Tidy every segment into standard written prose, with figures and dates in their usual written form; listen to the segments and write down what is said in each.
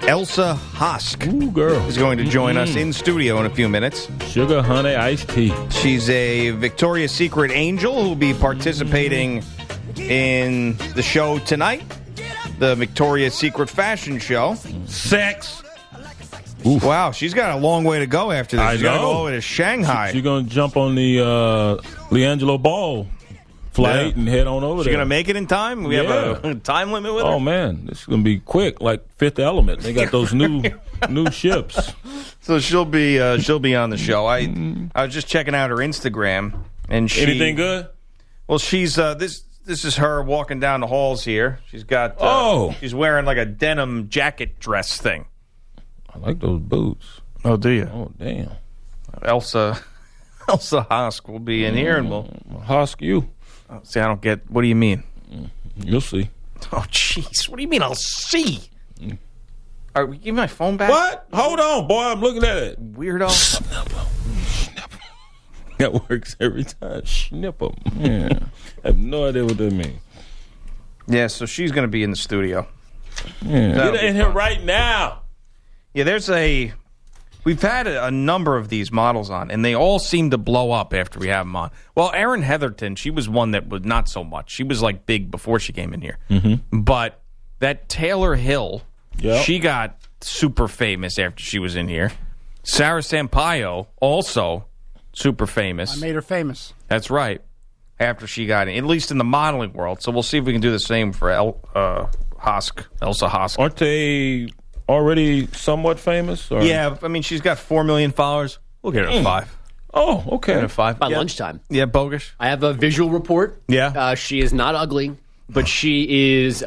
Elsa Hosk Ooh, girl. is going to join us in studio in a few minutes. Sugar, honey, iced tea. She's a Victoria's Secret angel who will be participating in the show tonight, the Victoria's Secret fashion show. Sex. Oof. Wow, she's got a long way to go after this. She's got to go all the way to Shanghai. She's going to jump on the LiAngelo Ball flight and head on over there. She's going to make it in time? We have a time limit with her? Oh, man. This is going to be quick, like Fifth Element. They got those new ships. So she'll be on the show. I was just checking out her Instagram. And she, anything good? Well, she's this is her walking down the halls here. She's got she's wearing like a denim jacket dress thing. I like those boots. Oh, do you? Oh, damn. Elsa Hosk will be in here, and we'll Hosk you. See, I don't get. What do you mean? You'll see. Oh, jeez. What do you mean? I'll see. All right, give me my phone back. What? Hold on, boy. I'm looking at it. Weirdo. Snip 'em. That works every time. Snip 'em. Yeah. I have no idea what that means. Yeah, so she's going to be in the studio. Yeah. Get in here right now. Yeah, we've had a number of these models on, and they all seem to blow up after we have them on. Well, Erin Heatherton, she was one that was not so much. She was like big before she came in here. Mm-hmm. But that Taylor Hill, she got super famous after she was in here. Sarah Sampaio, also super famous. I made her famous. That's right. After she got in, at least in the modeling world. So we'll see if we can do the same for Elsa Hosk. Aren't they already somewhat famous? Or? Yeah, I mean, she's got 4 million followers. We'll get her 5. Oh, okay. Get her 5. By lunchtime. Yeah, bogus. I have a visual report. Yeah. She is not ugly, but she is,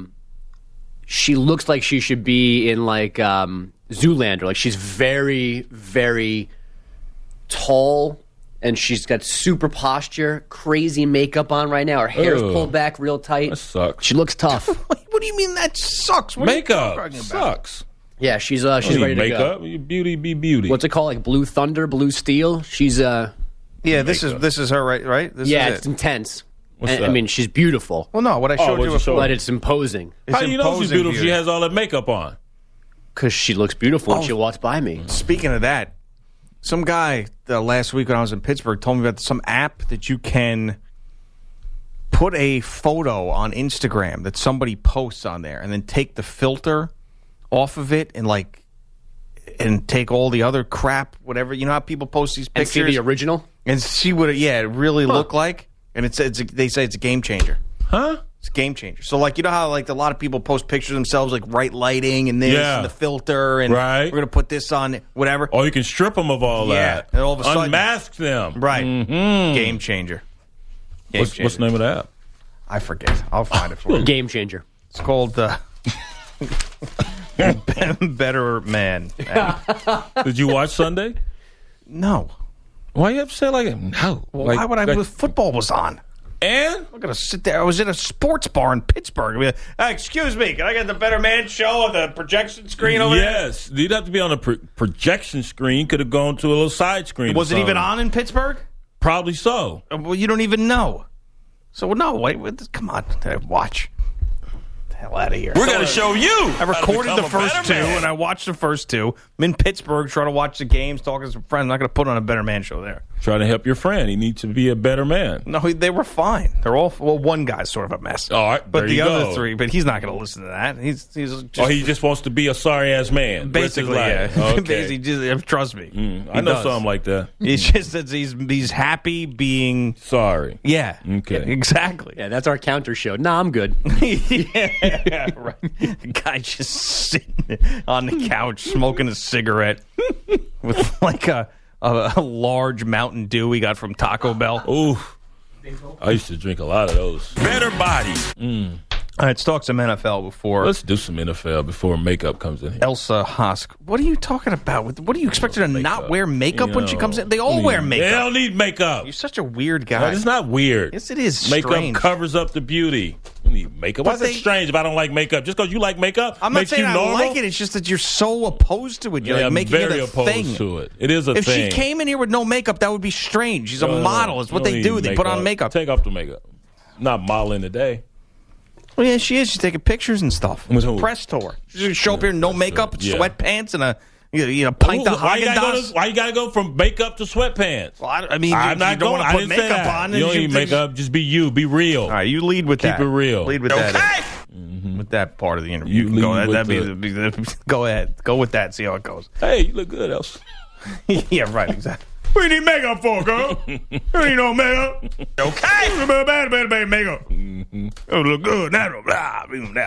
she looks like she should be in, like, Zoolander. Like, she's very, very tall, and she's got super posture, crazy makeup on right now. Her hair's pulled back real tight. That sucks. She looks tough. What do you mean that sucks? What Makeup are you talking about? sucks. Yeah, she's ready to makeup. go. Beauty be beauty. What's it called? Like Blue Thunder, Blue Steel? She's, Yeah, this is her, right? This yeah, is it's intense. What's And, that? I mean, she's beautiful, Well, no, what I showed what you you showed before. but it's imposing It's How do you know she's imposing beautiful? beauty. She has all that makeup on. because she looks beautiful when she walks by me. Speaking of that, some guy last week when I was in Pittsburgh told me about some app that you can put a photo on Instagram that somebody posts on there and then take the filter off of it and take all the other crap, whatever. You know how people post these And pictures? see the original? And see what it really looked like? And they say it's a game changer. Huh? It's a game changer. So, you know how, a lot of people post pictures of themselves, right lighting and this and the filter and right. we're going to put this on, whatever. Or you can strip them of all that. And all of a sudden, unmask them. right. Mm-hmm. Game changer. What's the name of the app? I forget. I'll find it for you. Game changer. It's called Better Man. Did you watch Sunday? No. Why you have to say like no? Well, why would I? Football was on. And I'm going to sit there. I was in a sports bar in Pittsburgh. Excuse me, can I get the Better Man show on the projection screen over there? yes, you'd have to be on a projection screen. Could have gone to a little side screen. Was it even on in Pittsburgh? Probably so. Well, you don't even know. So, no, wait, come on. Watch. The hell out of here. We're going to show you. I recorded the first two, and I watched the first two. I'm in Pittsburgh trying to watch the games, talking to some friends. I'm not going to put on a Better Man show there. Try to help your friend. He needs to be a better man. No, they were fine. They're all, one guy's sort of a mess. All right, but there the you other go. three, but he's not going to listen to that. He's just, He just wants to be a sorry ass man. basically, yeah. Okay. Basically, just, trust me. I know something like that. It's just that he's happy being Sorry. yeah. Okay. Exactly. Yeah, that's our counter show. Nah, I'm good. Yeah, right. The guy just sitting on the couch smoking a cigarette with a large Mountain Dew he got from Taco Bell. Ooh. I used to drink a lot of those. Better bodies. All right, let's talk some NFL before Let's do some NFL before makeup comes in here. Elsa Hosk. What are you talking about? What do you expect her to not wear makeup when she comes in? They all wear They makeup. don't need makeup. You're such a weird guy. It's not weird. Yes, it is Makeup strange. covers up the beauty. You need makeup. But What's that strange if I don't like makeup? Just because you like makeup I'm not makes saying you I normal? like it. It's just that you're so opposed to it. You're Yeah, like I'm making very it a opposed thing. to it. It is a If thing. she came in here with no makeup, that would be strange. She's a No, model. It's what you they don't do. need They put on makeup. Take off the makeup. Not modeling today. Well, yeah, she is. She's taking pictures and stuff. With who? Press tour. She's gonna show up here, no makeup, Yeah. sweatpants, and a pint of Haagen-Dazs. Why you gotta go from makeup to sweatpants? Well, I mean, I'm not don't going. want I to put didn't say makeup that. on. You don't need makeup. Just be you. Be real. All right, you lead with that. Keep it real. Lead with that. With that part of the interview. You lead Go ahead. Go with that. See how it goes. Hey, you look good, else. Yeah, right. Exactly. What do you need makeup for, girl? You need no makeup. Okay. Bad makeup. Oh, look good. Natural. Blah,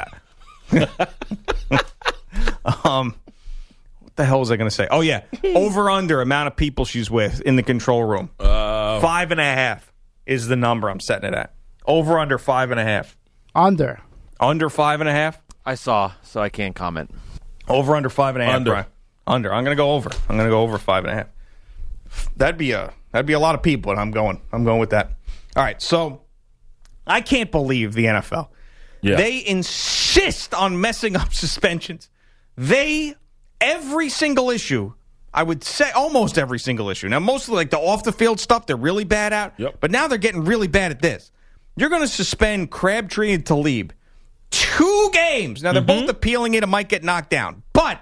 what the hell was I going to say? Oh, yeah. Over under amount of people she's with in the control room. 5.5 is the number I'm setting it at. Over under 5.5. Under. Under 5.5. I saw, so I can't comment. Over under 5.5. Under. Brian. Under. I'm going to go over. I'm going to go over 5.5. That'd be a lot of people, and I'm going with that. All right. So I can't believe the NFL. Yeah. They insist on messing up suspensions. Every single issue, I would say almost every single issue. Now, mostly like the off-the-field stuff, they're really bad at. Yep. But now they're getting really bad at this. You're going to suspend Crabtree and Talib 2 games. Now, they're both appealing it. It might get knocked down. But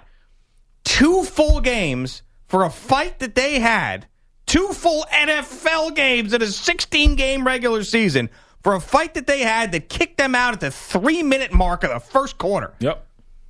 2 full games for a fight that they had. 2 full NFL games in a 16-game regular season for a fight that they had that kicked them out at the 3-minute mark of the first quarter. Yep.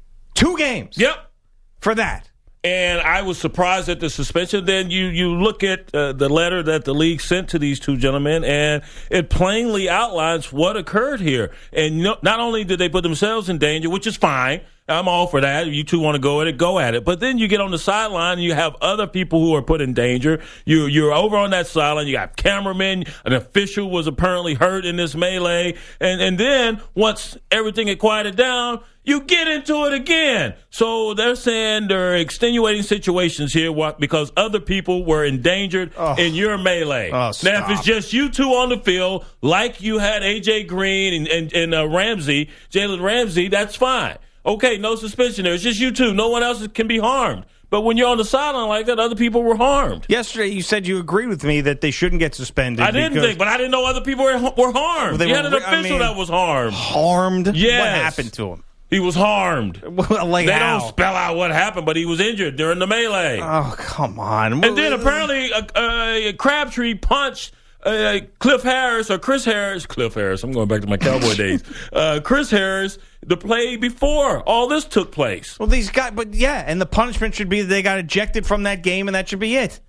2 games. Yep. For that. And I was surprised at the suspension. Then you look at the letter that the league sent to these 2 gentlemen, and it plainly outlines what occurred here. And not only did they put themselves in danger, which is fine. I'm all for that. If you 2 want to go at it, go at it. But then you get on the sideline and you have other people who are put in danger. You're over on that sideline. You got cameramen. An official was apparently hurt in this melee. And then once everything had quieted down, you get into it again. So they're saying there are extenuating situations here because other people were endangered in your melee. Now, if it's just you 2 on the field, like you had A.J. Green and Ramsey, Jalen Ramsey, that's fine. Okay, no suspension there. It's just you 2. No one else can be harmed. But when you're on the sideline like that, other people were harmed. Yesterday, you said you agreed with me that they shouldn't get suspended. I didn't think, but I didn't know other people were harmed. Well, you had an official that was harmed. Harmed? Yes. What happened to him? He was harmed. Like they how? don't spell out what happened, but he was injured during the melee. Oh, come on. And then apparently Crabtree punched Chris Harris. I'm going back to my Cowboy days. Chris Harris, the play before all this took place. Well, these guys, but yeah, and the punishment should be that they got ejected from that game, and that should be it.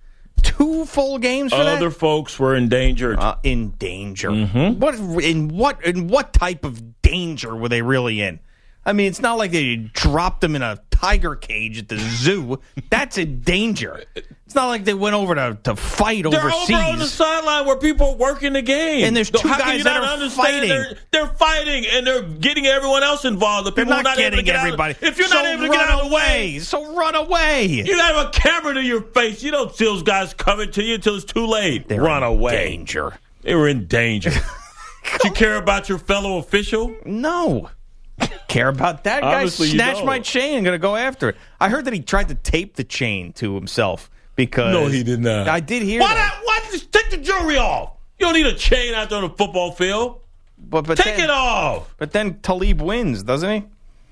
2 full games for that? Other folks were endangered. In danger. Mm-hmm. What type of danger were they really in? I mean, it's not like they dropped them in a tiger cage at the zoo. That's a danger. It's not like they went over to fight They're overseas. over on the sideline where people are working the game. And there's 2 How can guys you that not are understand fighting. They're fighting, and they're getting everyone else involved. The They're people not who are not able to getting get everybody. Out, if you're not able to get out of the way, so run away. you have a camera to your face. You don't see those guys coming to you until it's too late. They're Run in away. danger. They were in danger. Do you care about your fellow official? No. Care about that guy? Obviously you Snatched don't. my chain and going to go after it. I heard that he tried to tape the chain to himself because No, he did not. I did hear Why that. not? Why just take the jewelry off? You don't need a chain out there on the football field. But Take then, it off. But then Talib wins, doesn't he?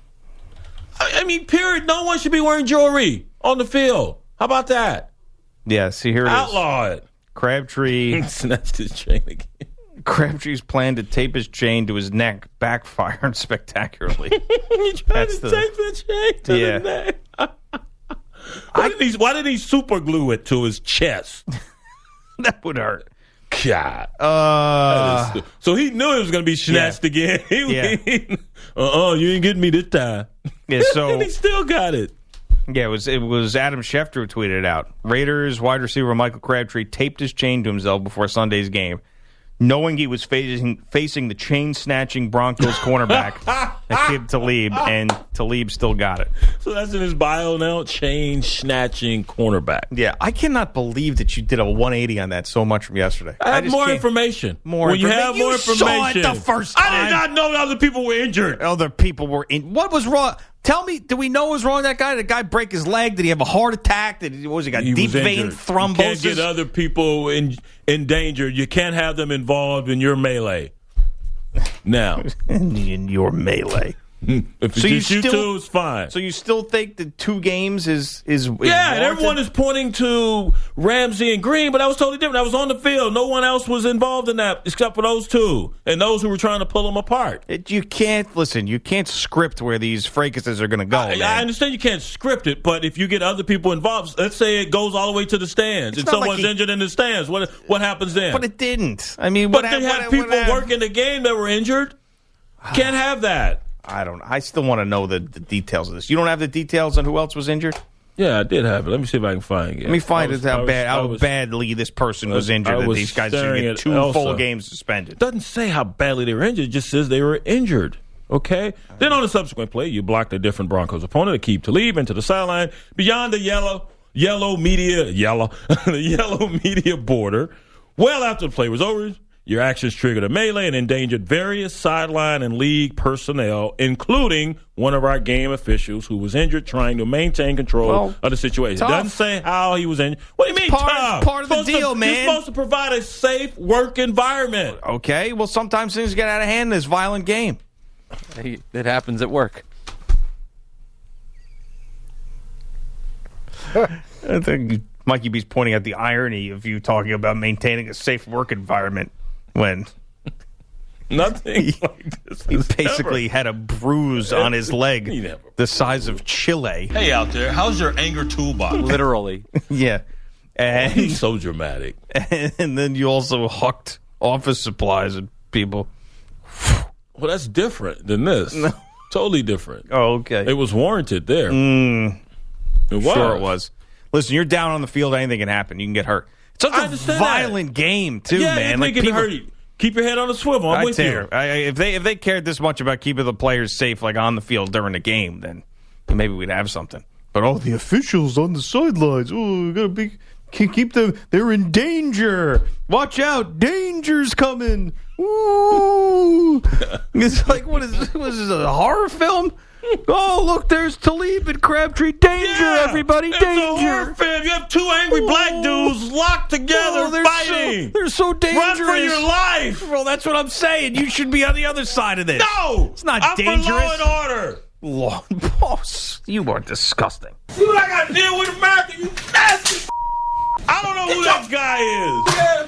I mean, period. No one should be wearing jewelry on the field. How about that? Yeah. See, here it is. Outlaw it. Crabtree. Snatched his chain again. Crabtree's plan to tape his chain to his neck backfired spectacularly. He tried That's to the- tape the chain to Yeah. the neck. Why did he super glue it to his chest? That would hurt. God. So he knew it was going to be snatched again. Yeah. You ain't getting me this time. Yeah, so And he still got it. yeah, it was Adam Schefter who tweeted it out. Raiders wide receiver Michael Crabtree taped his chain to himself before Sunday's game, knowing he was facing the chain-snatching Broncos cornerback, Aqib Talib, and Talib still got it. So that's in his bio now. Chain snatching cornerback. Yeah, I cannot believe that you did a 180 on that so much from yesterday. I have just more can't- information. More when you information. have more You information. saw it the first I time. did not know that other people were injured. Other people were in. What was wrong? Tell me, do we know what was wrong with that guy? Did the guy break his leg? Did he have a heart attack? Did he got He deep was vein injured. thrombosis? You can't get other people in danger. You can't have them involved in your melee. Now, in your melee. if So it's you just you still- two, it's fine. So you still think that 2 games is Yeah, and warranted? everyone is pointing to Ramsey and Green, but that was totally different. That was on the field. No one else was involved in that except for those two and those who were trying to pull them apart. You can't listen. You can't script where these fracases are going to go. I man. understand you can't script it, but if you get other people involved, let's say it goes all the way to the stands and not like someone's injured in the stands, what happens then? But it didn't. I mean, But what they had people working the game that were injured. Can't have that. I don't. I still want to know the details of this. You don't have the details on who else was injured? Yeah, I did have it. Let me see if I can find it. Let me find how badly this person was injured. That these guys should get 2 full games suspended. It doesn't say how badly they were injured. It just says they were injured. Okay? Then on the subsequent play, you blocked a different Broncos opponent, Aqib Talib, into the sideline beyond the yellow media border. Well after the play was over, your actions triggered a melee and endangered various sideline and league personnel, including one of our game officials who was injured trying to maintain control of the situation. Tough. It doesn't say how he was injured. What do you mean tough? Part of the deal, man. You're supposed to provide a safe work environment. Okay, well, sometimes things get out of hand in this violent game. It happens at work. I think Mikey B's pointing out the irony of you talking about maintaining a safe work environment when Nothing like this. he basically had a bruise on his leg the size of Chile. Hey out there, how's your anger toolbox? Literally. Yeah. And, He's so dramatic. and then you also hucked office supplies at people. Well, that's different than this. No. Totally different. Oh, okay. It was warranted there. It was. Sure it was. Listen, you're down on the field. Anything can happen. You can get hurt. It's such I a understand violent game, too, Yeah, man. you Like get people, hurt. Keep your head on the swivel. I'm with you. If they cared this much about keeping the players safe, like on the field during the game, then maybe we'd have something. But the officials on the sidelines, we gotta keep them. They're in danger. Watch out, danger's coming. Ooh, it's like what is this, a horror film? Oh, look, there's Talib and Crabtree. Danger, everybody, it's danger. A horror film. You have 2 angry black dudes locked together fighting. They're so dangerous. Run for your life. Well, that's what I'm saying. You should be on the other side of this. No, it's not I'm dangerous. for law and order. Law, boss, you are disgusting. See what I got to deal with, America? You nasty. I don't know who that guy is.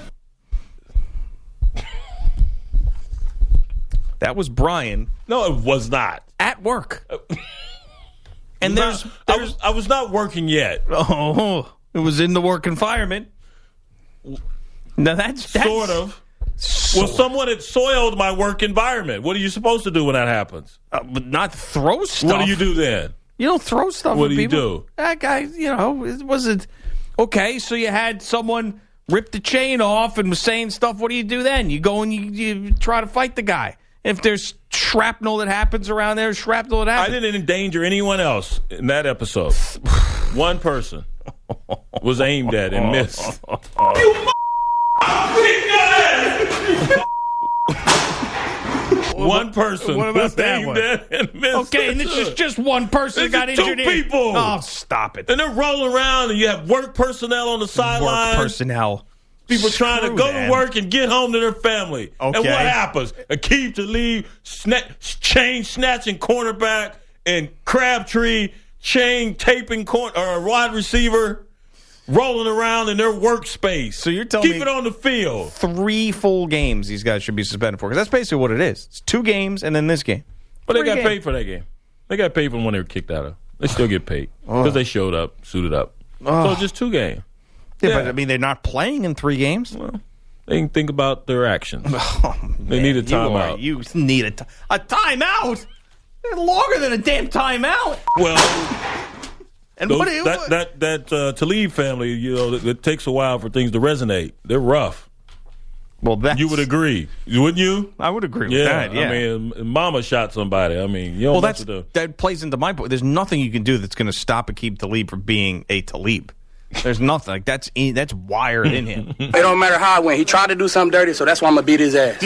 That was Brian No, it was not. at work. And I was not working yet. it was in the work environment. Now that's Sort of. Well, someone had soiled my work environment. What are you supposed to do when that happens? but not throw stuff. What do you do then? You don't throw stuff. What at do you people. do? That guy, it wasn't okay. So you had someone rip the chain off and was saying stuff. What do you do then? You go and you try to fight the guy. If there's shrapnel that happens around there, shrapnel that I happens. didn't endanger anyone else in that episode. One person was aimed at and missed. One person What about was that aimed one? at and missed. Okay, and this is just one person This got is 2 injured. people. Oh, stop it. And they're rolling around, and you have work personnel on the sideline. Work personnel. People trying to Screw go that. to work and get home to their family. Okay. And what happens? Aqib Talib, chain snatching cornerback, and Crabtree, chain taping a wide receiver, rolling around in their workspace. So you're telling Keep me it on the field. 3 full games these guys should be suspended for? Because that's basically what it is. It's 2 games and then this game. But they 3 got games. paid for that game. They got paid for when they were kicked out of. They still get paid because they showed up, suited up. So it's just 2 games. Yeah, Yeah. but I mean, they're not playing in 3 games. Well, they can think about their actions. Oh, They need a timeout. You need a timeout. They're longer than a damn timeout. Well, And those, what do you? that Talib family, it takes a while for things to resonate. They're rough. Well, You would agree, wouldn't you? I would agree with Yeah, that. Yeah. I mean, Mama shot somebody. I mean, you don't well, have to do. that plays into my point. There's nothing you can do that's going to stop Aqib Talib from being a Talib. There's nothing like that's wired in him. It don't matter how I went. He tried to do something dirty, so that's why I'm gonna beat his ass.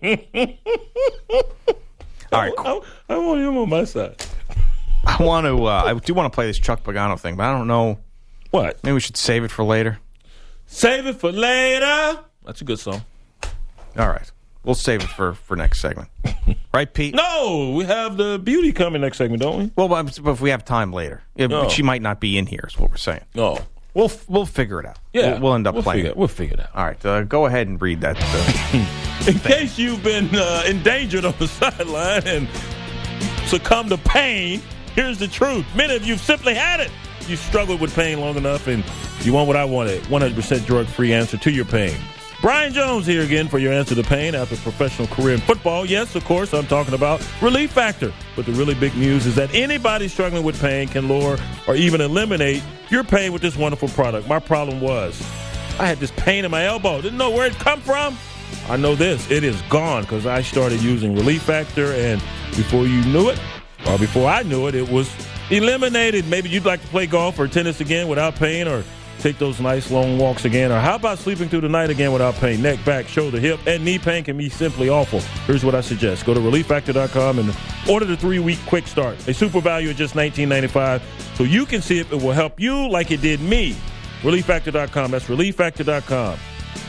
All right, cool. I want him on my side. I want to. I do want to play this Chuck Pagano thing, but I don't know. What? Maybe we should save it for later. Save it for later. That's a good song. All right. We'll save it for next segment. Right, Pete? No, we have the beauty coming next segment, don't we? Well, but if we have time later. No. She might not be in here is what we're saying. No. We'll figure it out. Yeah. We'll end up playing it. We'll figure it out. All right, go ahead and read that. In case you've been endangered on the sideline and succumbed to pain, here's the truth. Many of you simply had it. You struggled with pain long enough, and you want what I wanted, 100% drug-free answer to your pain. Brian Jones here again for your answer to pain after a professional career in football. Yes, of course, I'm talking about Relief Factor. But the really big news is that anybody struggling with pain can lower or even eliminate your pain with this wonderful product. My problem was I had this pain in my elbow. Didn't know where it come from. I know this. It is gone because I started using Relief Factor, and before you knew it, or before I knew it, it was eliminated. Maybe you'd like to play golf or tennis again without pain, or take those nice long walks again, or how about sleeping through the night again without pain? Neck, back, shoulder, hip, and knee pain can be simply awful. Here's what I suggest. Go to ReliefFactor.com and order the 3-week quick start. A super value of just $19.95, so you can see if it will help you like it did me. ReliefFactor.com. That's ReliefFactor.com.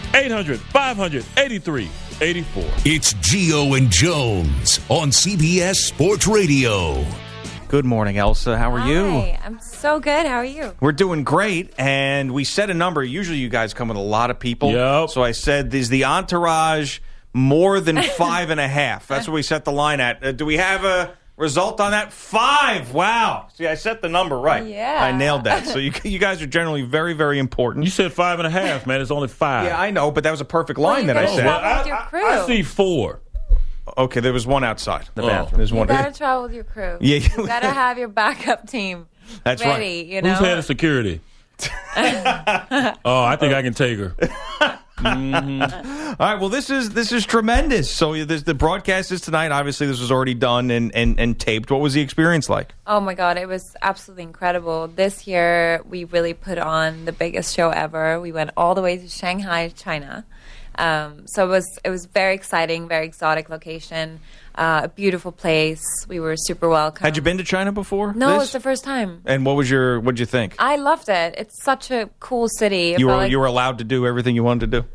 800-500-8384. It's Gio and Jones on CBS Sports Radio. Good morning, Elsa. How are you? Hi, I'm so good. How are you? We're doing great, and we set a number. Usually you guys come with a lot of people. Yep. So I said, is the entourage more than 5.5? That's what we set the line at. Do we have a result on that? 5. Wow. See, I set the number right. Yeah. I nailed that. So you guys are generally very, very important. You said 5.5, man. It's only 5. Yeah, I know, but that was a perfect line that I gotta said. travel with your crew. I see 4. Okay, there was one outside the Oh. bathroom. There's You one. gotta travel with your crew. Yeah. You gotta have your backup team That's ready. right. You know. Who's head of security? I think I can take her. All right, well, this is tremendous. So the broadcast is tonight. Obviously, this was already done and taped. What was the experience like? Oh my God, it was absolutely incredible. This year, we really put on the biggest show ever. We went all the way to Shanghai, China. So it was very exciting, very exotic location, a beautiful place. We were super welcome. Had you been to China before? No, this? it's the first time. And what'd you think? I loved it. It's such a cool city. It You felt were like- you were allowed to do everything you wanted to do?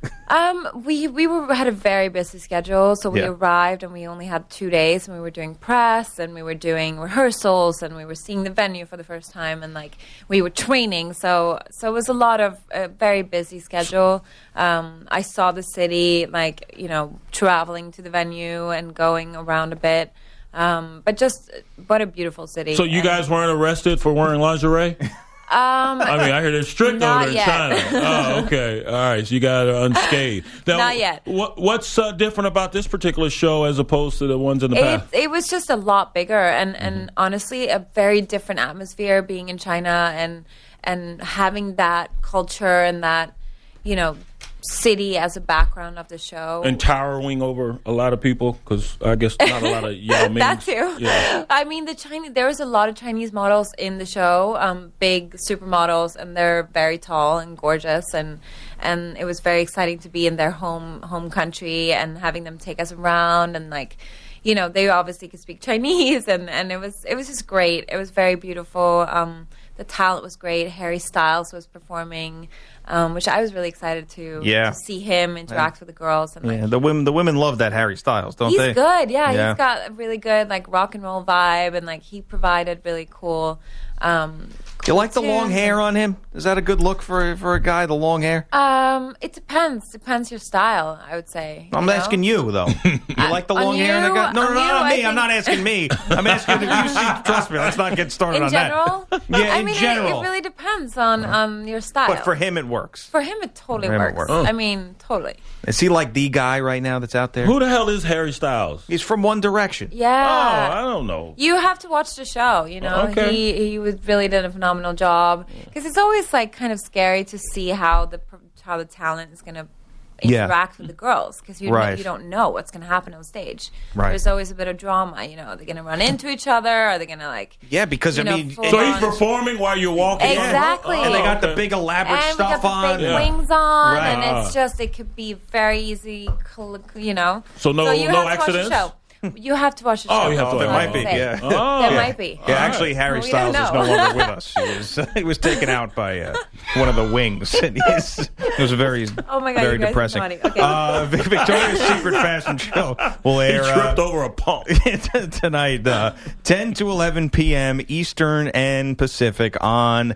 We had a very busy schedule, so we Yeah. arrived and we only had 2 days, and we were doing press and we were doing rehearsals and we were seeing the venue for the first time, and like we were training. So it was a lot of a very busy schedule. I saw the city, like, you know, traveling to the venue and going around a bit. But just what a beautiful city. So you guys weren't arrested for wearing lingerie? I mean, I hear they're strict Not over in yet. China. Oh, okay. All right. So you got unscathed. Now, Not yet. What's different about this particular show as opposed to the ones in the past? It was just a lot bigger and honestly a very different atmosphere being in China and having that culture and that, you know, city as a background of the show. And towering over a lot of people, because I guess not a lot of Yao Mings. That too. Yeah. I mean, there was a lot of Chinese models in the show, big supermodels, and they're very tall and gorgeous, and it was very exciting to be in their home country and having them take us around, and like, you know, they obviously could speak Chinese, and it was just great. It was very beautiful. The talent was great. Harry Styles was performing, which I was really excited to see him interact with the girls. And like, Yeah, the women love that Harry Styles, don't he's they? good. Yeah, Yeah. he's got a really good like rock and roll vibe, and like he provided really cool. You like the long tunes. hair on him? Is that a good look for a guy? The long hair? It depends. Depends your style, I would say. I'm asking you though. You like the On long hair? And the you? guy? No, On not you, me. I I'm not asking me. I'm asking if you see. Trust me. Let's not get started In on general, that. Yeah, I in mean, general. it really depends on your style. But for him, it works. For him, it totally For him, it works. works. I mean, totally. Is he like the guy right now that's out there? Who the hell is Harry Styles? He's from One Direction. Oh, Yeah. I don't know. You have to watch the show, you know. Okay. He really did a phenomenal job, because it's always like kind of scary to see how the talent is going to Yeah. interact with the girls, because you Right. you don't know what's going to happen on stage. Right. There's always a bit of drama, you know. Are they going to run into each other? Are they going to like? Yeah, because You I know, mean, full So he's on- performing while you're walking. Exactly. and they got the okay. big elaborate And we stuff got the on. big Yeah. wings on, Right. and it's just it could be very easy, you know. So no you have to watch the accidents? show. You have to watch the show. Oh, you have to there watch might be, yeah. There might be. Yeah, actually, Harry Well, we don't Styles is no know. longer with us. He was taken out by one of the wings. And it was very, Oh my God, very you guys are depressing. funny. Okay. Victoria's Secret Fashion Show will He air tripped over a pump. tonight, 10 to 11 p.m. Eastern and Pacific on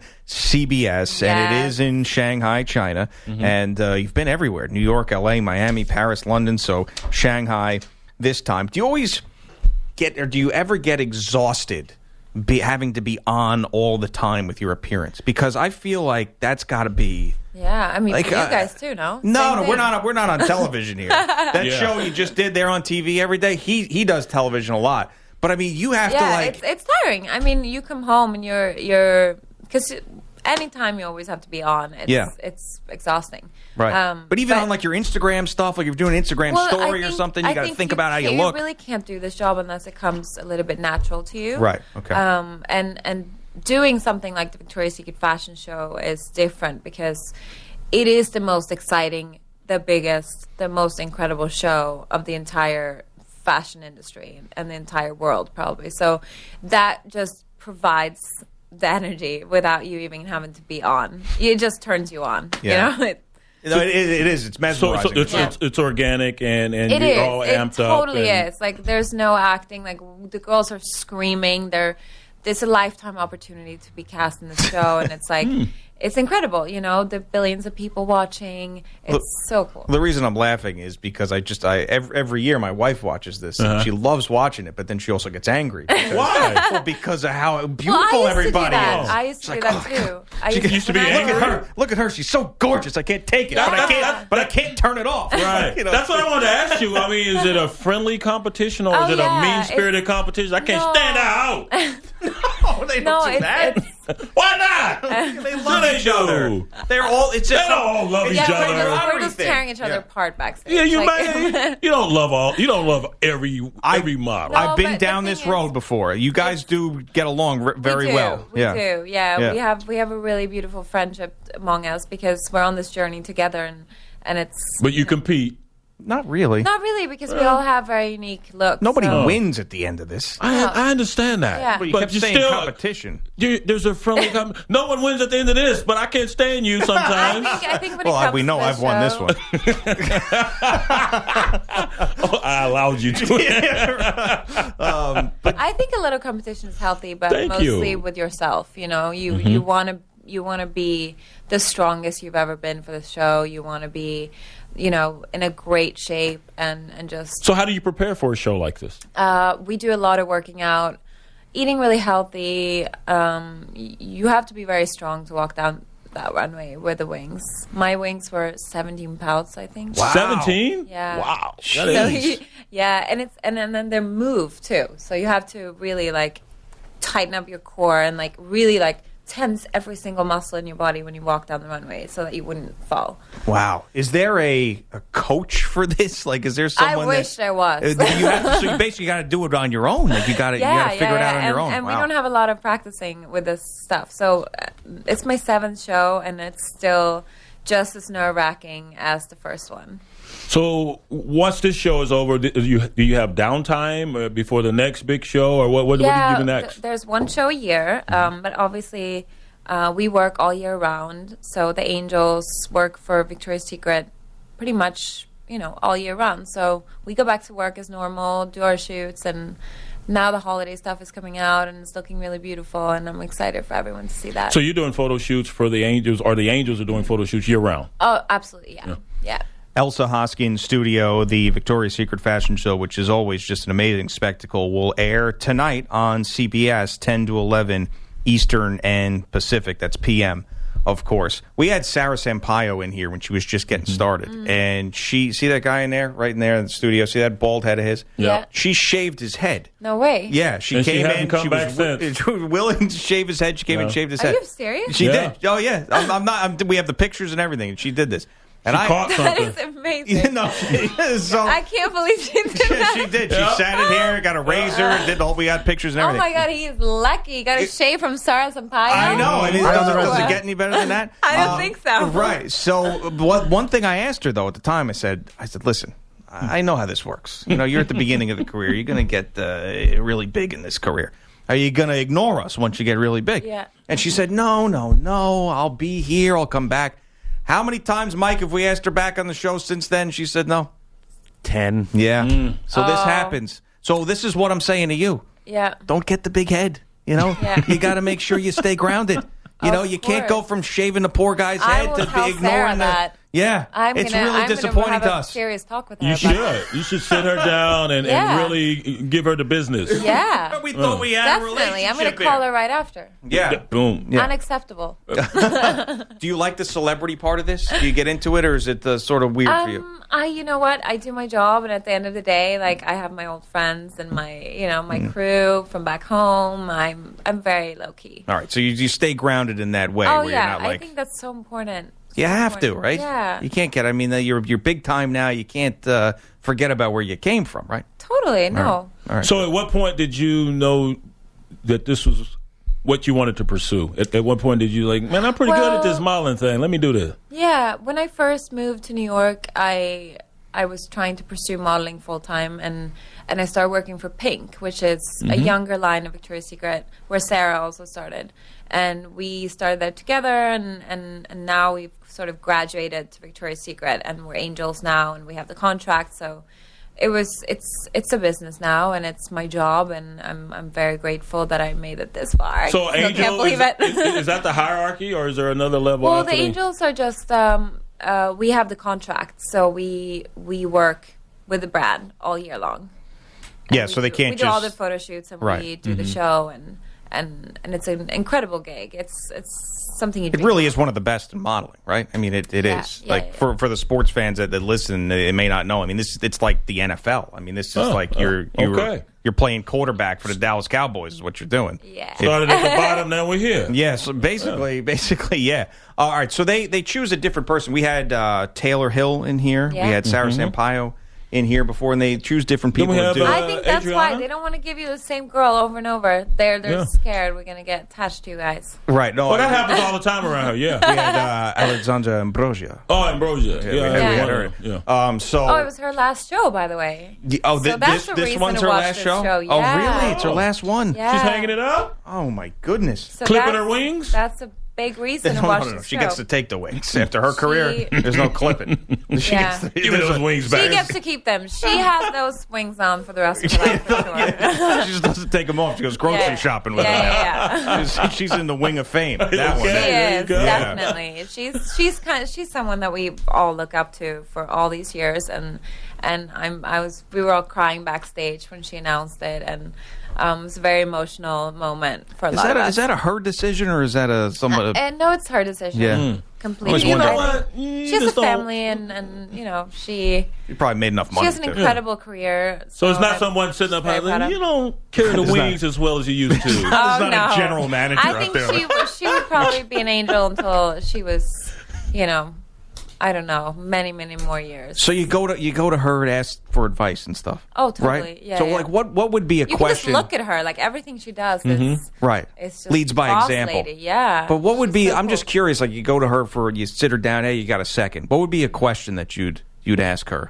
CBS, and it Yes. is in Shanghai, China. And you've been everywhere: New York, L.A., Miami, Paris, London. So Shanghai this time. Do you always get, or do you ever get exhausted having to be on all the time with your appearance? Because I feel like that's got to be. Yeah, I mean, Like, for you guys too, no? No, Same no, thing. we're not on television here. That Yeah. show you just did there on TV every day. He does television a lot, but I mean, you have to Yeah, like. it's tiring. I mean, you come home and you're because anytime you always have to be on. It's exhausting. Right, but even on like your Instagram stuff, like if you're doing an Instagram story or something, you got to think about how you look. You really can't do this job unless it comes a little bit natural to you. Right. Okay. And doing something like the Victoria's Secret Fashion Show is different because it is the most exciting, the biggest, the most incredible show of the entire fashion industry and the entire world, probably. So that just provides the energy without you even having to be on. It just turns you on. Yeah. You know. No, it is. It's So, mesmerizing. it's organic and It you're is. all It amped up. totally and- is. Like there's no acting. Like the girls are screaming. There's a lifetime opportunity to be cast in the show, and it's like it's incredible. You know, the billions of people watching. It's so cool. The reason I'm laughing is because every year my wife watches this. And she loves watching it, but then she also gets angry. Why? Well, because of how Well, beautiful I used everybody to do that. is. I used to do that too. I She used to be when I angry. was- Look at her. She's so gorgeous. I can't take it. But I can't turn it off. Right. You know? That's what I wanted to ask you. I mean, is it a friendly competition or is Oh, it yeah. a mean-spirited competition? I can't No. stand out. No, they No, don't do that. Why not? They love each other. They're all. It's just They don't all love each Yeah, other. we're just tearing each other Yeah. apart backstage. Yeah, you Like- may. You don't love every model. No, I've been but down the this thing road is- before. You guys do get along very we do. well. We do. Yeah, Yeah. we have a really beautiful friendship among us because we're on this journey together, and it's But you compete. Not really. not really because we all have very unique looks. Nobody so- wins at the end of this. I understand that. Yeah. But you But kept you saying still competition. there's a friendly no one wins at the end of this, but I can't stand you sometimes. I think when Well, it comes we know to I've won this show- one. I allowed you to. I think a little competition is healthy, but Thank mostly you. with yourself. You know, you want to be the strongest you've ever been for the show. You want to be, you know, in a great shape and just. So how do you prepare for a show like this? We do a lot of working out, eating really healthy. You have to be very strong to walk down that runway with the wings. My wings were 17 pounds, I think. 17? Yeah. Wow. That So is- yeah, and then they're moved too. So you have to really like tighten up your core and like really like tense every single muscle in your body when you walk down the runway so that you wouldn't fall. Wow. Is there a coach for this? Like, is there someone? I wish there was. You so you basically got to do it on your own. Like, you got to figure it out on your own. And we Wow. don't have a lot of practicing with this stuff. So it's my 7th show, and it's still just as nerve-wracking as the first one. So once this show is over, do you have downtime before the next big show, or what do you do next? There's one show a year, but obviously we work all year round. So the Angels work for Victoria's Secret pretty much, you know, all year round. So we go back to work as normal, do our shoots, and now the holiday stuff is coming out and it's looking really beautiful, and I'm excited for everyone to see that. So you're doing photo shoots for the Angels, or the Angels are doing photo shoots year round? Oh, absolutely, yeah. Elsa Hoskins Studio, the Victoria's Secret Fashion Show, which is always just an amazing spectacle, will air tonight on CBS, 10 to 11 Eastern and Pacific. That's p.m., of course. We had Sarah Sampaio in here when she was just getting started. And see that guy in there, right in there in the studio? See that bald head of his? Yeah. She shaved his head. No way. Yeah, she And she came hasn't in. come She back was willing to shave his head. She came in and shaved his Are head. you serious? She Yeah. did. Oh, yeah. I'm not. We have the pictures and everything. And she did this. And She caught That something. is amazing. no, so I can't believe she did that. she did. She sat in here, got a razor, did all. We got pictures and Oh everything. my God, he's lucky. He got a shave from Sarah Sampaio. I know. And does it Wow. get any better than that? I don't think so. Right. So one thing I asked her though at the time, I said, listen, I know how this works. You know, you're at the beginning of the career. You're going to get really big in this career. Are you going to ignore us once you get really big? Yeah. And she said, no, I'll be here. I'll come back. How many times, Mike, have we asked her back on the show since then? She said no. 10. Yeah. So this happens. So this is what I'm saying to you. Yeah. Don't get the big head. You know, Yeah. you got to make sure you stay grounded. You know, Of you can't go course. from shaving the poor guy's I head will to tell be Sarah ignoring that. Yeah, it's really disappointing have to a us. serious talk with her. You about should. You should sit her down and Yeah. really give her the business. it. Yeah. We thought we had a Definitely. I'm going relationship to call her right after. Yeah. Boom. Yeah. Unacceptable. Do you like the celebrity part of this? Do you get into it, or is it sort of weird for you? You know what? I do my job, and at the end of the day, like I have my old friends and my crew from back home. I'm very low key. All right, so you stay grounded in that way. Oh where yeah, you're not like I think that's so important. you So have to, important. right? Yeah, You can't get. I mean, you're big time now. You can't forget about where you came from, right? totally. No. All right. So at what point did you know that this was what you wanted to pursue? At what point did you like, man, I'm pretty good at this modeling thing. Let me do this. Yeah, when I first moved to New York, I was trying to pursue modeling full time, and I started working for Pink, which is a younger line of Victoria's Secret, where Sarah also started, and we started there together, and now we've sort of graduated to Victoria's Secret, and we're Angels now, and we have the contract, so. It's a business now, and it's my job, and I'm very grateful that I made it this far. So I still Angel, can't believe it. is that the hierarchy, or is there another level? Well, after the Angels are just we have the contract, so we work with the brand all year long. And Yeah, so they can't we do all the just- photo shoots, and Right. we do the show, and it's an incredible gig. It's something you. It really is one of the best in modeling, right? I mean, it Yeah, is. yeah, Like yeah. for the sports fans that listen, they may not know. I mean, it's like the NFL. I mean, this is like you're playing quarterback for the Dallas Cowboys is what you're doing. Yeah. Started at the bottom, now we're here. Yeah, so basically, yeah. All right, so they choose a different person. We had Taylor Hill in here. Yeah. We had Sarah Sampaio in here before, and they choose different people we to have, do it. I think that's why Adriana? they don't want to give you the same girl over and over. They're Yeah. scared we're gonna get attached to you guys. Right, no. Well, that happens all the time around here, yeah. We had Alexandra Ambrosia. Oh, Ambrosia. Yeah, we had her. Yeah. So, Oh, it was her last show, by the way. oh, So that's the this reason one's to her watch last this show? show. Oh, Yeah. really? It's her last one? Yeah. She's hanging it up? Oh, my goodness. So Clipping that's- her wings? That's a big reason to watch this She show. gets to take the wings. After her career, there's no clipping. She Yeah. gets to, Give me those wings She back. gets to keep them. She has those wings on for the rest of her life, for sure. She just doesn't take them off. She goes grocery Yeah. shopping with them. Yeah. She's in the wing of fame. That one. She Okay. There you is go. definitely. She's someone that we all look up to for all these years, and we were all crying backstage when she announced it, and it was a very emotional moment for a lot of us. Is that a her decision or is that a somewhat? And no, it's her decision. Yeah. Completely. You know I what? think You She has a just don't- family, and she You probably made enough money. has an too. incredible career. So it's not I'm someone sitting up very here proud like, of- you don't carry the It's not- wings as well as you used to. Oh, not a no. general manager I out think there. she would probably be an angel until she was, I don't know, many, many more years. So you go to her and ask for advice and stuff. Oh, totally. Right? Yeah, So yeah. like, what would be a You question? can just look at her, like everything she does is Right. it's just Leads by boss example. lady. Yeah. But what would She's be? so I'm cool. just curious. Like you go to her you sit her down. Hey, you got a second? What would be a question that you'd ask her?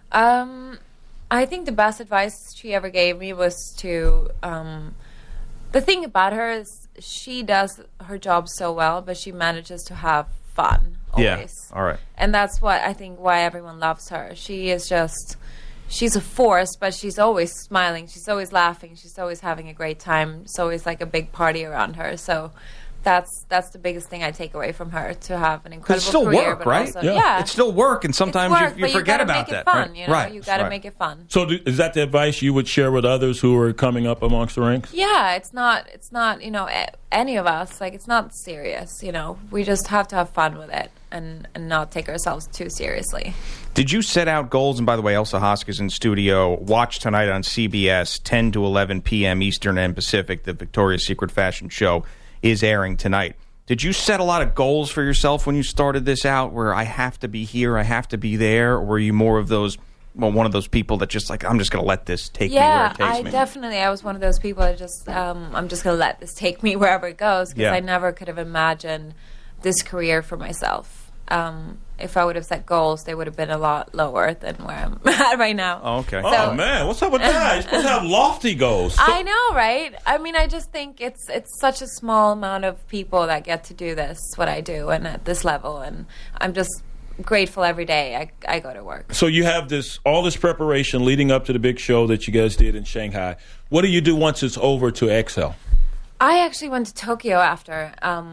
I think the best advice she ever gave me was to. The thing about her is she does her job so well, but she manages to have fun always. Yeah. All right. And that's what I think why everyone loves her. She is just. She's a force, but she's always smiling. She's always laughing. She's always having a great time. It's always like a big party around her. So that's the biggest thing I take away from her, to have an incredible It's still career. work, but right? also, yeah. It's still work, and sometimes it's work, you but forget gotta about make it that. fun, right? You know? Right. You got to Right. make it fun. So is that the advice you would share with others who are coming up amongst the ranks? Yeah, it's not any of us, like, it's not serious, we just have to have fun with it and not take ourselves too seriously. Did you set out goals? And by the way, Elsa Hoskins in studio. Watch tonight on CBS, 10 to 11 p.m. Eastern and Pacific. The Victoria's Secret Fashion Show is airing tonight. Did you set a lot of goals for yourself when you started this out, where I have to be here, I have to be there? Or were you more of those, one of those people that just like, I'm just going to let this take me where it takes me? I was one of those people that just, I'm just going to let this take me wherever it goes, because Yeah. I never could have imagined this career for myself. if I would have set goals, they would have been a lot lower than where I'm at right now. Oh, okay. Oh, man. What's up with that? You're supposed to have lofty goals. I know, right? I mean, I just think it's such a small amount of people that get to do this, what I do, and at this level. And I'm just grateful every day I go to work. So you have all this preparation leading up to the big show that you guys did in Shanghai. What do you do once it's over to Excel? I actually went to Tokyo after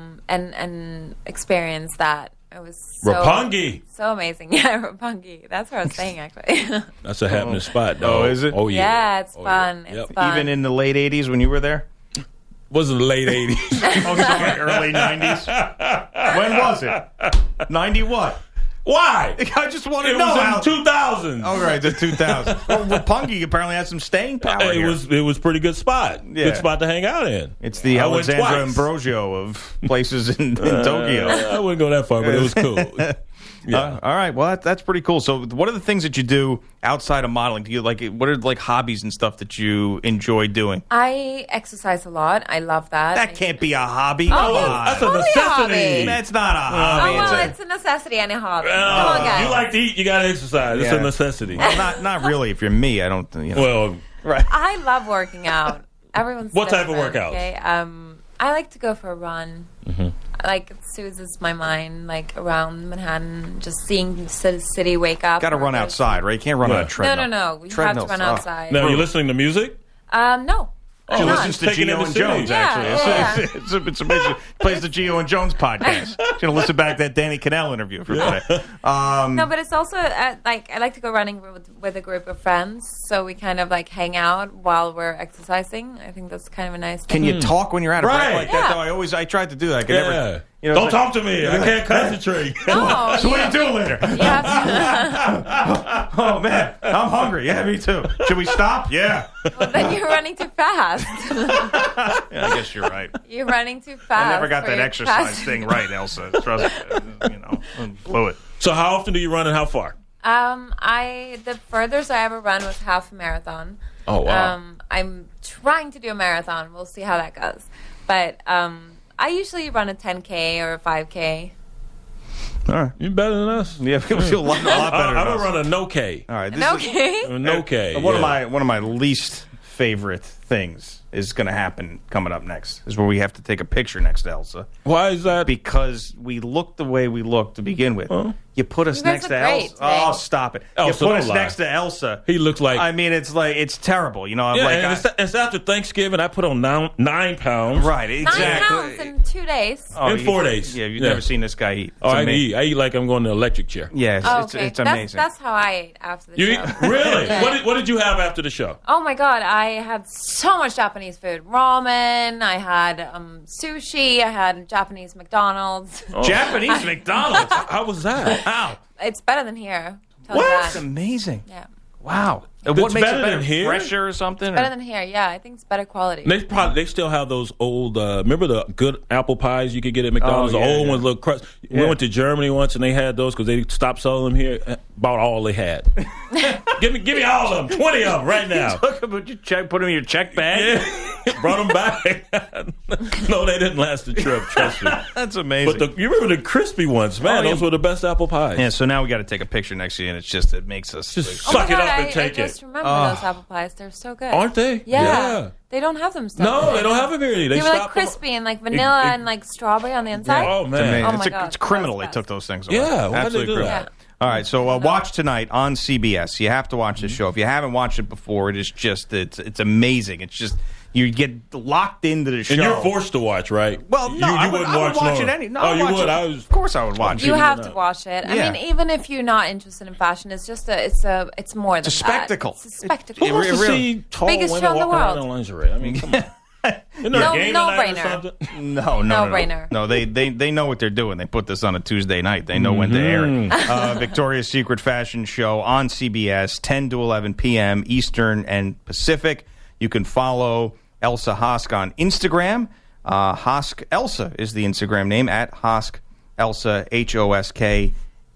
and experienced that. It was Roppongi. So amazing. Yeah, Roppongi. That's what I was saying, actually. That's a happening spot, though. Oh, is it? Oh, yeah. Yeah, it's fun. Yeah. It's fun. Even in the late 80s when you were there? Wasn't the late 80s. Oh, sorry, early 90s. When was it? 90 what? Why? I just want to It know. was how. in 2000. Oh, right, the 2000. Well, Roppongi apparently has some staying power here. It was a pretty good spot. Yeah. Good spot to hang out in. It's the I went Alexandra twice. Ambrosio of places in Tokyo. I wouldn't go that far, but it was cool. Yeah. All right. Well, that's pretty cool. So, what are the things that you do outside of modeling? Do you what are hobbies and stuff that you enjoy doing? I exercise a lot. I love that. That can't be a hobby. Oh, Come yes. on. That's a Totally a necessity. hobby. That's not a Oh, hobby. well, it's a necessity and a hobby. Come on, guys. You like to eat, you got to exercise. It's Yeah. a necessity. not really. If you're me, I don't. Well, right. I love working out. Everyone's What type of different, workouts? Okay? I like to go for a run. Mm-hmm. Like, it soothes my mind, like, around Manhattan, just seeing the city wake up. Got to run outside, right? You can't run on a Right. treadmill. No. You have to Treadmills, run oh. outside. now you're listening to music? No. She I'm not. listens to Taking Gio in the and city. Jones, Yeah, actually. yeah. It's amazing. Plays the Gio and Jones podcast. She's going to listen back to that Danny Cannell interview for today. No, but it's also, like, I like to go running with a group of friends, so we kind of, like, hang out while we're exercising. I think that's kind of a nice thing. Can you talk when you're out of breath Right. like that, Yeah. though? I tried to do that. I could Yeah. never. Don't talk to me. I can't concentrate. No, So what are you doing later? you have to, Oh, man. I'm hungry. Yeah, me too. Should we stop? Yeah. well, then you're running too fast. Yeah, I guess you're right. You're running too fast. I never got for that your exercise capacity. thing right, Elsa. Trust me. Blew it. So how often do you run and how far? The furthest I ever run was half a marathon. Oh, wow. I'm trying to do a marathon. We'll see how that goes. But I usually run a 10K or a 5K. All right. You better than us. Yeah, we feel a lot better I'm than going to us. run a no K. All right. No K? A no K. One yeah. of my least favorite things is going to happen coming up next. Is where we have to take a picture next to Elsa Why is that? because we look the way we look to begin with. You put us You guys next look to great Elsa. today. Oh, stop it! Elsa, you put don't us lie. next to Elsa. He looks like... I mean, it's terrible. You know, yeah, like and it's after Thanksgiving. I put on 9 pounds. right, 9 exactly. pounds in 2 days. Oh, in 4 days. Yeah, you've Yeah. never seen this guy eat. It's Oh, I amazing. eat like I'm going to the electric chair. Yeah, Oh, it's okay. amazing. That's how I ate after the You show. eat? Really? Yeah. What did you have after the show? Oh my god, I had so much Japanese food. Ramen, I had sushi, I had Japanese McDonald's. Japanese McDonald's. How was that? Wow, It's better than here. Tell you that's that. amazing. Yeah. Wow. It's What makes better it better? than here? Fresher or something? Better than here, yeah. I think it's better quality. They still have those old. Remember the good apple pies you could get at McDonald's? Oh, yeah, the old yeah. ones, little crust. Yeah. We went to Germany once and they had those because they stopped selling them here. Bought all they had. give me all of them. 20 of them right now. Put them in your check bag. Yeah. Brought them back. No, they didn't last the trip. Trust me. That's amazing. But you remember the crispy ones, man? Oh, yeah. Those were the best apple pies. yeah, so now we got to take a picture next to you, and it makes us Just Oh my suck it God, up and I take just it. remember those apple pies. They're so good. Aren't they? Yeah. They don't have them still. No, they don't have them here. They They were like stopped them. crispy and like vanilla and like strawberry on the inside. Oh, It's man. amazing. Oh my it's, God, it's criminal that's they took those things away. Yeah, why'd they Absolutely do criminal. that? All right, so watch tonight on CBS. You have to watch this show. If you haven't watched it before, it is just it's amazing. It's just you get locked into the show. And you're forced to watch, right? Well, no, I wouldn't would watch no. it any. No, oh, I'd you watch would. it. Of course, I would watch You it. have to watch it. Yeah. I mean, even if you're not interested in fashion, it's just it's more than It's a spectacle. That. It's a spectacle. Who wants to really- see tall Biggest women show in the walking around world. in lingerie? I mean, come on. Isn't there a game tonight or something? No. No-brainer. No, they know what they're doing. They put this on a Tuesday night. They know when to air it. Victoria's Secret Fashion Show on CBS, 10 to 11 p.m. Eastern and Pacific. You can follow Elsa Hosk on Instagram. Hosk Elsa is the Instagram name, at Hosk Elsa, HOSK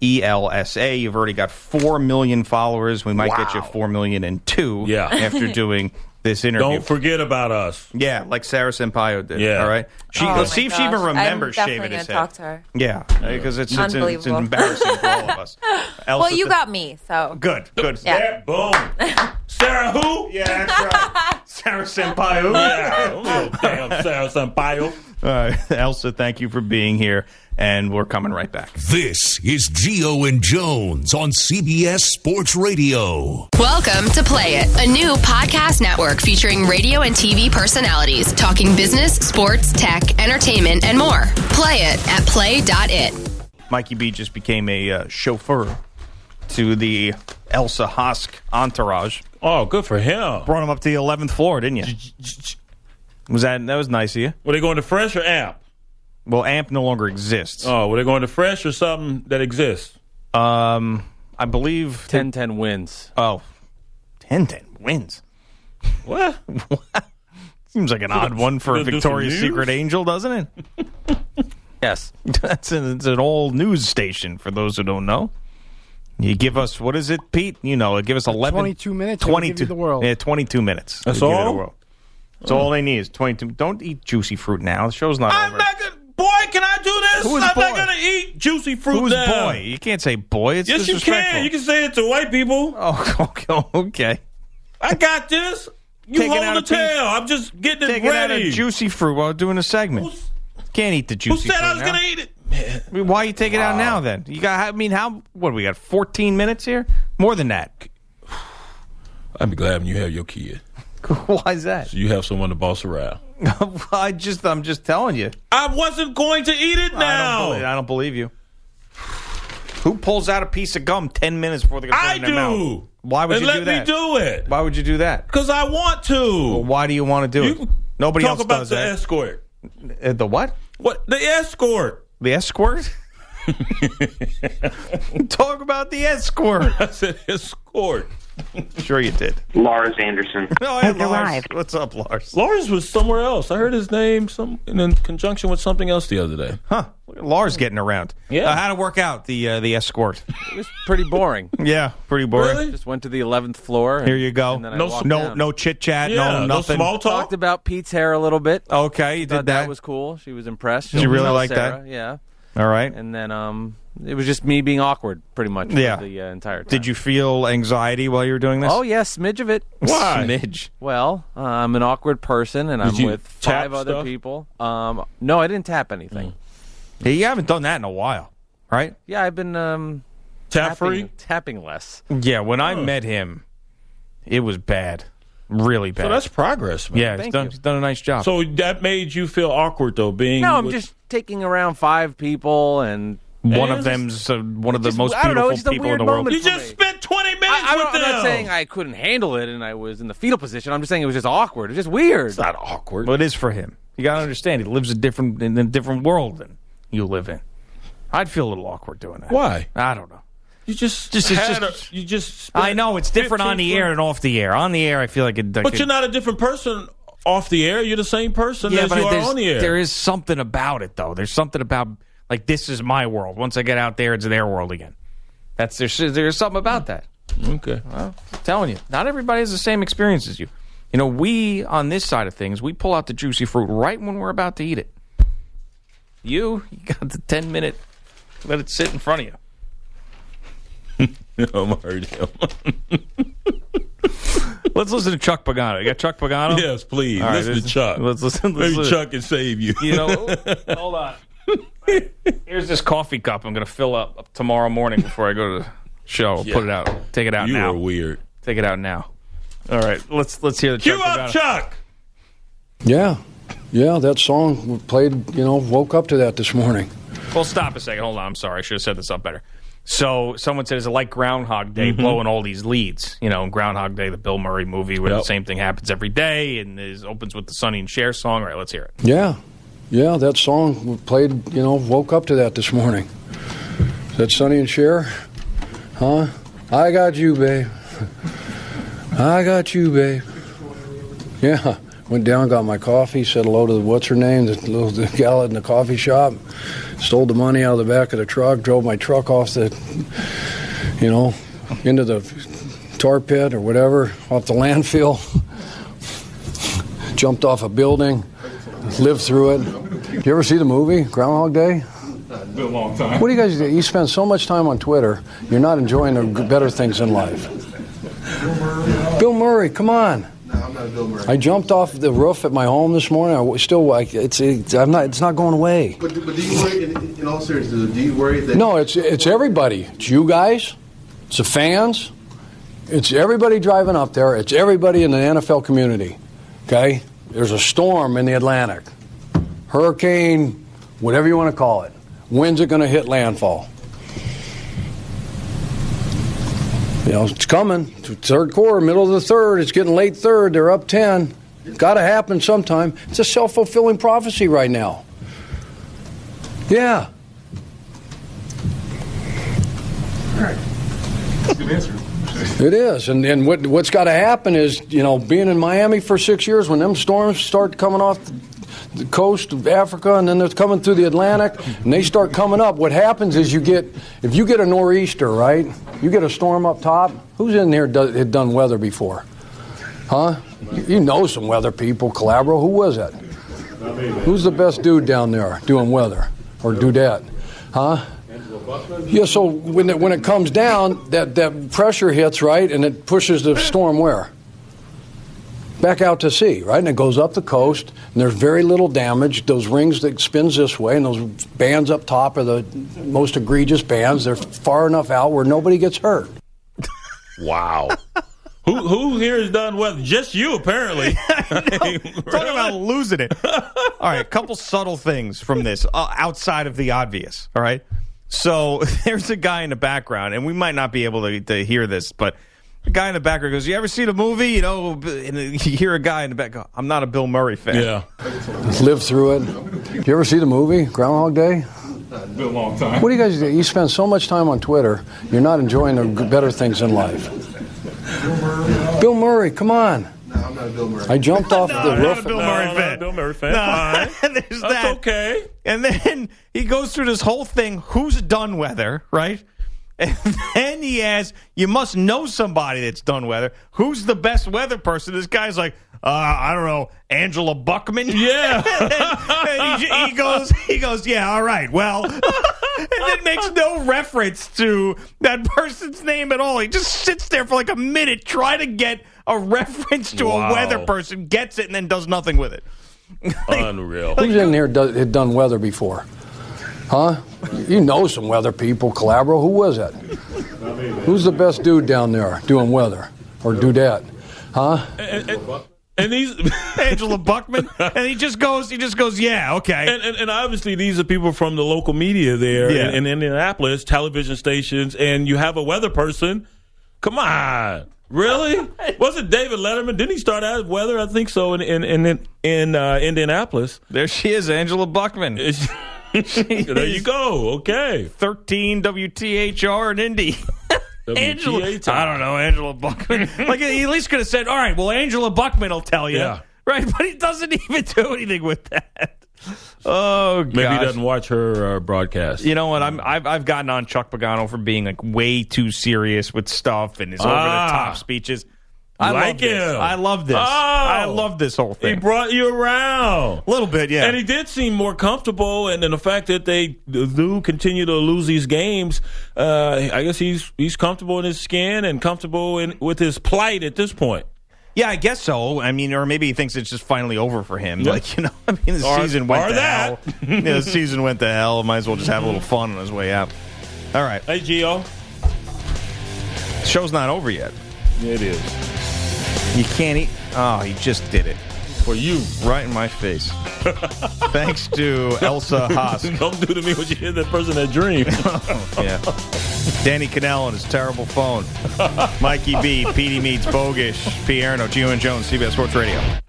ELSA. You've already got 4 million followers. We might get you 4 million and 2 Yeah. after doing this interview. Don't forget about us. Yeah, like Sarah Sampaio did. Yeah. All right. See my if she gosh. even remembers I'm shaving definitely his gonna head. talk to her. Yeah, because it's Unbelievable. embarrassing for all of us. Elsa, Well, you got me, so. good. Yeah. Boom. Sarah who? Yeah, that's right. Sarah Sampaio. Yeah. Damn Sarah Sampaio. All right, Elsa, thank you for being here, and we're coming right back. This is Gio and Jones on CBS Sports Radio. Welcome to Play It, a new podcast network featuring radio and TV personalities talking business, sports, tech, entertainment, and more. Play it at play.it. Mikey B just became a chauffeur to the Elsa Hosk entourage. Oh, good for him. Brought him up to the 11th floor, didn't you? That was nice of you. Were they going to Fresh or Amp? Well, AMP no longer exists. Oh, were they going to Fresh or something that exists? I believe 10-10 wins. Oh, 10-10 wins. What? Seems like an odd one for a Gonna do Victoria's some news? Secret angel, doesn't it? Yes. It's an old news station, for those who don't know. You give us, what is it, Pete? You know, give us 11. 22 minutes, we'll give you the world. Yeah, 22 minutes. That's We'll give you the all? world. That's all they need is 22. Don't eat juicy fruit now. The show's not I'm over. not going to. Boy, can I do this? Who is I'm boy? not going to eat juicy fruit Who's now. boy? You can't say boy. It's Yes, you disrespectful. can. You can say it to white people. Oh, okay. I got this. You Taking out hold a the piece- tail. I'm just getting it Taking out ready. a juicy fruit while doing a segment. Can't eat the Who juicy said fruit I was now. going to eat it? Man. I mean, why you take it out now then? You got, I mean, what do we got, 14 minutes here? More than that. I'd be glad when you have your kid. Why is that? So you have someone to boss around. I'm just telling you. I wasn't going to eat it now. I don't believe you. Who pulls out a piece of gum 10 minutes before they go I in their mouth? do. Why would and you do that? let me do it. Why would you do that? Because I want to. Well, why do you want to do You it? Nobody talk else about does the that. escort. The what? What? The escort. The escort? Talk about the escort. I said escort. Sure you did. Lars Anderson. Oh, hey, Lars. What's up, Lars? Lars was somewhere else. I heard his name in conjunction with something else the other day. Huh. Look at Lars getting around. Yeah. How'd it work out, the escort? It was pretty boring. Yeah, pretty boring. Really? Just went to the 11th floor. And, Here you go. And then I No- walked No, down. no chit chat. Yeah, no nothing. small talk. Talked about Pete's hair a little bit. Okay, you Thought did that. was cool. She was impressed. Did you really Sarah, like that? Yeah. All right. And then it was just me being awkward pretty much Yeah. for the entire time. Did you feel anxiety while you were doing this? Oh, yeah, smidge of it. Why? Smidge. Well, I'm an awkward person, and I'm you with tap 5 other stuff? people. No, I didn't tap anything. Yeah, you haven't done that in a while, right? Yeah, I've been Tap free. tapping less. Yeah, when I met him, it was bad. Really bad. So that's progress, man. yeah, Thank he's done a nice job. So that made you feel awkward, though, being. No, I'm with- just taking around 5 people, and one And of them's one of the just- most I don't know, beautiful it's just a people in weird the world. moment. You just spent 20 minutes I'm with them. not saying I couldn't handle it and I was in the fetal position. I'm just saying it was just awkward. It was just weird. It's not awkward. Well, it is for him. You got to understand, he lives in a different world than you live in. I'd feel a little awkward doing that. Why? I don't know. You just Just- you just. spent I know it's different on the 15 air and off the air. On the air, I feel like it. But you're not a different person off the air. You're the same person Yeah, as but you are there's- on the air. there is something about it, though. There's something about like this is my world. Once I get out there, it's their world again. There's something about that. Okay. Well, I'm telling you, not everybody has the same experience as you. You know, we on this side of things, we pull out the juicy fruit right when we're about to eat it. You got the 10-minute. Let it sit in front of you. I'm hurt him. Let's listen to Chuck Pagano. You got Chuck Pagano? Yes, please. All right, Listen to Chuck. Let's listen. Maybe Chuck can save you. You know, hold on. Here's this coffee cup I'm going to fill up tomorrow morning before I go to the show. Yeah. Put it out. Take it out You now. are weird. Take it out now. All right, let's hear the Cue Chuck up, Pagano. Chuck. Yeah, that song we played, woke up to that this morning. Well, stop a second. Hold on. I'm sorry. I should have set this up better. So someone said it's like Groundhog Day blowing all these leads. You know, Groundhog Day, the Bill Murray movie where the same thing happens every day and it opens with the Sonny and Cher song. All right, let's hear it. Yeah, that song we played, woke up to that this morning. Is that Sonny and Cher? Huh? I got you, babe. I got you, babe. Yeah. Went down, got my coffee, said hello to the gal in the coffee shop, stole the money out of the back of the truck, drove my truck off into the tar pit or whatever, off the landfill, jumped off a building, lived through it. You ever see the movie Groundhog Day? It's been a long time. What do you guys do? You spend so much time on Twitter, you're not enjoying the better things in life. Bill Murray, come on. No, I'm not Bill Murray. I jumped off the roof at my home this morning. It's not going away. But do you worry, in all seriousness, do you worry that... No, it's everybody. It's you guys. It's the fans. It's everybody driving up there. It's everybody in the NFL community. Okay? There's a storm in the Atlantic. Hurricane, whatever you want to call it. When's it going to hit landfall? You know, it's coming. Third quarter, middle of the third. It's getting late third. They're up 10. Got to happen sometime. It's a self-fulfilling prophecy right now. Yeah. All right. That's a good answer. It is. And what's got to happen is, you know, being in Miami for 6 years, when them storms start coming off the coast of Africa and then they're coming through the Atlantic and they start coming up, what happens is if you get a nor'easter, right? You get a storm up top. Who's in here had done weather before? Huh? You know some weather people. Calabro, who was that? Who's the best dude down there doing weather or dudette? Huh? Yeah, so when it comes down, that pressure hits, right, and it pushes the storm where? Back out to sea, right? And it goes up the coast, and there's very little damage. Those rings that spins this way, and those bands up top are the most egregious bands. They're far enough out where nobody gets hurt. Wow. Who here has done weather? Just you, apparently. Talking about losing it. All right, a couple subtle things from this outside of the obvious, all right? So there's a guy in the background, and we might not be able to hear this, but the guy in the background goes, you ever see the movie? You know, and you hear a guy in the back go, I'm not a Bill Murray fan. Yeah. Lived through it. You ever see the movie Groundhog Day? It's been a long time. What do you guys do? You spend so much time on Twitter, you're not enjoying the better things in life. Bill Murray, come on. No, I'm not Bill Murray. I jumped off the roof. Not a Bill Murray fan. Bill Murray fan. No. Fine. There's That's that. okay. And then he goes through this whole thing, who's done weather, right? And then he asks, you must know somebody that's done weather. Who's the best weather person? This guy's like, I don't know, Angela Buckman? Yeah. and he goes, yeah, all right, well. And then makes no reference to that person's name at all. He just sits there for like a minute trying to get a reference to a weather person, gets it, and then does nothing with it. Unreal. Who's in here had done weather before? Huh? You know some weather people. Calabro, who was that? Who's the best dude down there doing weather or dudette? Huh? And these Angela Buckman, and he just goes, yeah, okay. And obviously these are people from the local media there in Indianapolis, television stations, and you have a weather person. Come on, really? Wasn't David Letterman? Didn't he start out as weather? I think so in Indianapolis. There she is, Angela Buckman. There you go. Okay, 13 WTHR in Indy. Angela, I don't know, Angela Buckman. Like, he at least could have said, all right, well, Angela Buckman will tell you. Yeah. Right, but he doesn't even do anything with that. Oh, gosh. Maybe he doesn't watch her broadcast. You know what? I've gotten on Chuck Pagano for being like way too serious with stuff and his over-the-top speeches. I love this. I love this whole thing. He brought you around. A little bit, yeah. And he did seem more comfortable, and then the fact that they do continue to lose these games, I guess he's comfortable in his skin and comfortable with his plight at this point. Yeah, I guess so. I mean, or maybe he thinks it's just finally over for him. Yeah. Like, you know, I mean, the season went to hell. Yeah, the season went to hell. Might as well just have a little fun on his way out. All right. Hey, Gio. The show's not over yet. It is. You can't eat. Oh, he just did it. For you. Right in my face. Thanks to Elsa Haas. Don't do to me what you did to that person that dream. Yeah. Danny Cannell on his terrible phone. Mikey B, Petey Meets Bogish, P. Arno, Gio and Jones, CBS Sports Radio.